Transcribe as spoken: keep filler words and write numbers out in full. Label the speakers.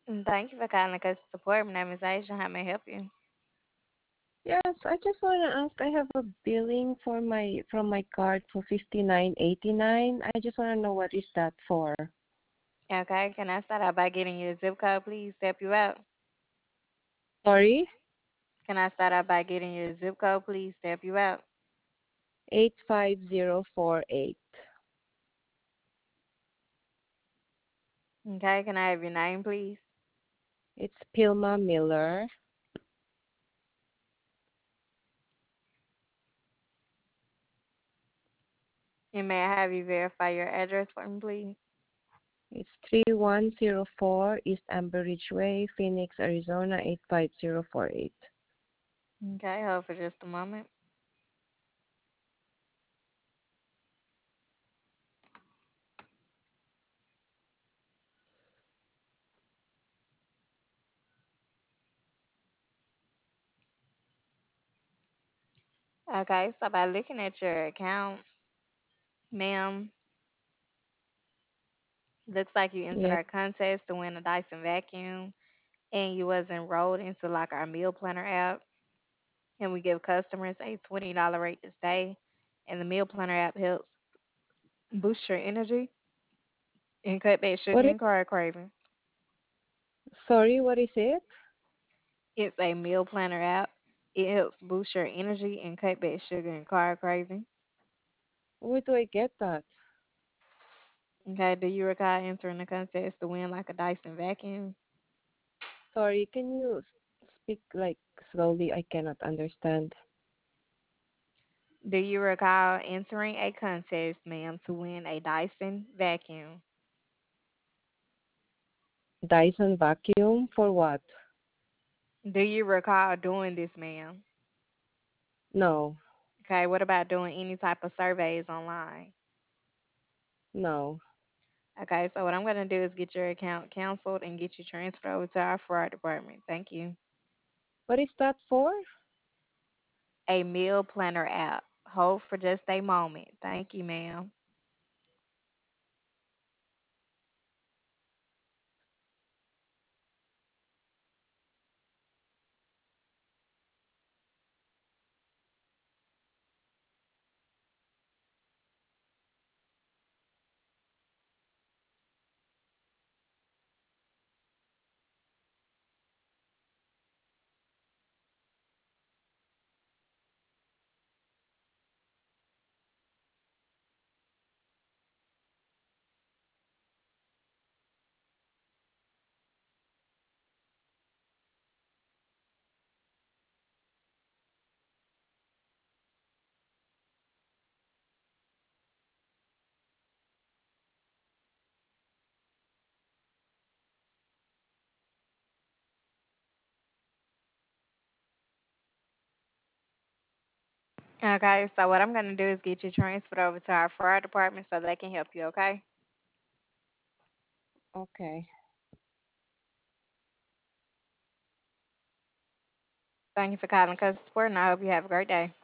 Speaker 1: Mm, Thank you for calling customer support. My name is Aisha. How may I help you?
Speaker 2: Yes, I just want to ask. I have a billing for my from my card for fifty nine eighty nine. I just want to know what is that for.
Speaker 1: Okay, can I start out by getting your zip code, please, to help you out?
Speaker 2: Sorry,
Speaker 1: Can I start out by getting your zip code, please, to help you out?
Speaker 2: eight five zero four eight.
Speaker 1: Okay, can I have your name, please?
Speaker 2: It's Pilma Miller.
Speaker 1: And may I have you verify your address for me, please?
Speaker 2: It's three one zero four East Amber Ridge Way, Phoenix, Arizona eight five zero four eight.
Speaker 1: Okay, hold for just a moment. Okay, so by looking at your account, ma'am, looks like you entered
Speaker 2: Yes.
Speaker 1: our contest to win a Dyson vacuum, and you was enrolled into like our meal planner app, and we give customers a twenty dollar rate to stay, and the meal planner app helps boost your energy and cut back sugar
Speaker 2: What is
Speaker 1: and carb craving.
Speaker 2: sorry? What is it?
Speaker 1: It's a meal planner app. It helps boost your energy and cut back sugar and carb craving.
Speaker 2: Where do I get that?
Speaker 1: Okay, do you recall entering the contest to win like a Dyson vacuum?
Speaker 2: Sorry, can you s- speak like slowly? I cannot understand.
Speaker 1: Do you recall entering a contest, ma'am, to win a Dyson vacuum?
Speaker 2: Dyson vacuum for what?
Speaker 1: Do you recall doing this, ma'am?
Speaker 2: No,
Speaker 1: Okay, what about doing any type of surveys online?
Speaker 2: no.
Speaker 1: Okay, so what I'm going to do is get your account canceled and get you transferred over to our fraud department. Thank you.
Speaker 2: What is that for?
Speaker 1: A meal planner app. Hold for just a moment. Thank you, ma'am. Okay, so what I'm going to do is get you transferred over to our fraud department so they can help you, okay?
Speaker 2: Okay.
Speaker 1: Thank you for calling customer support, and I hope you have a great day.